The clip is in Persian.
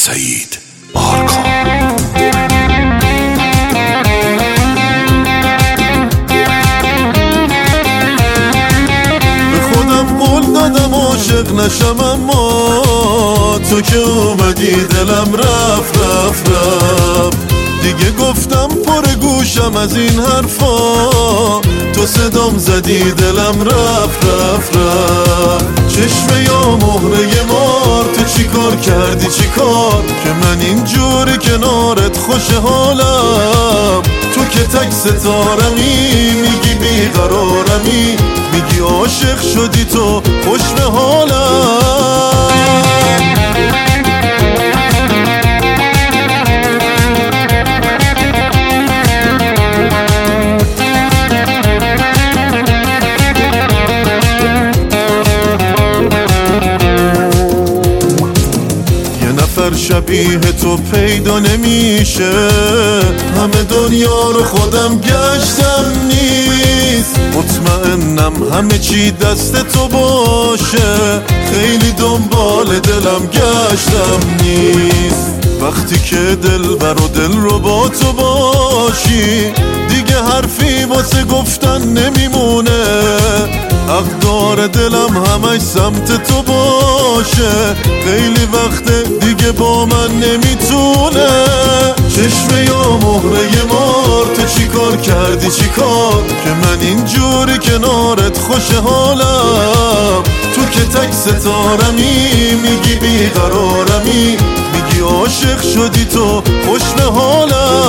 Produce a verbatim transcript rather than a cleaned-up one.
سعید آرکان. به خودم قول دادم عاشق نشم، اما تو که اومدی دلم رفت رفت رفت. دیگه گفتم پر گوشم از این حرفا، تو صدام زدی دلم رفت رفت رفت. چشمه یا مهره مار، تو چی کار کردی چی کار که من اینجوری کنارت خوش حالم؟ تو که تک ستارمی، میگی بیقرارمی، میگی عاشق شدی تو خوش به حالم. شبیه تو پیدا نمیشه، همه دنیا رو خودم گشتم نیست. مطمئنم همه چی دست تو باشه، خیلی دنبال دلم گشتم نیست. وقتی که دل بر و دل رو با تو باشی، دیگه حرفی واسه گفتن نمیمونه. حق داره دلم همش سمت تو باشه، خیلی وقته دیگه با من نمیتونه. چشمه یا مهره مار، تو چی کار کردی چی کار که من اینجوری کنارت خوش حالم؟ تو که تک ستارمی، میگی بیقرارمی، میگی عاشق شدی تو خوش به حالم.